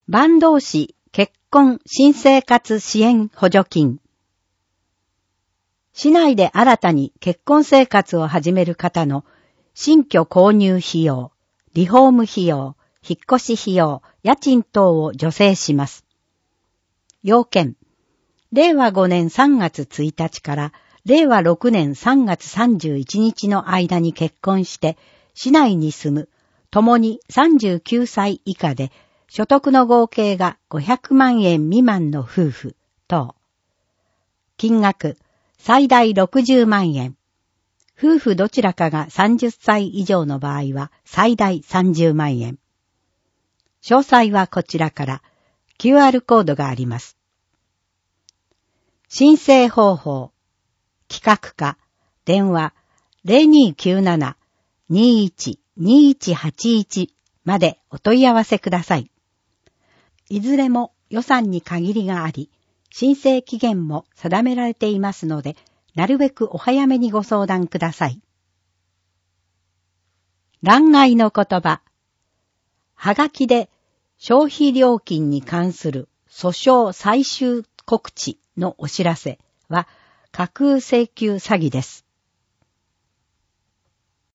坂東市結婚新生活支援補助金。市内で新たに結婚生活を始める方の新居購入費用、リフォーム費用、引っ越し費用、家賃等を助成します。要件、令和5年3月1日から令和6年3月31日の間に結婚して市内に住む共に39歳以下で所得の合計が500万円未満の夫婦等。金額最大60万円。夫婦どちらかが30歳以上の場合は最大30万円。詳細はこちらから QR コードがあります。申請方法。企画課電話 0297-21-2181 までお問い合わせください。いずれも予算に限りがあり、申請期限も定められていますので、なるべくお早めにご相談ください。欄外の言葉。はがきで消費料金に関する訴訟最終告知のお知らせは架空請求詐欺です。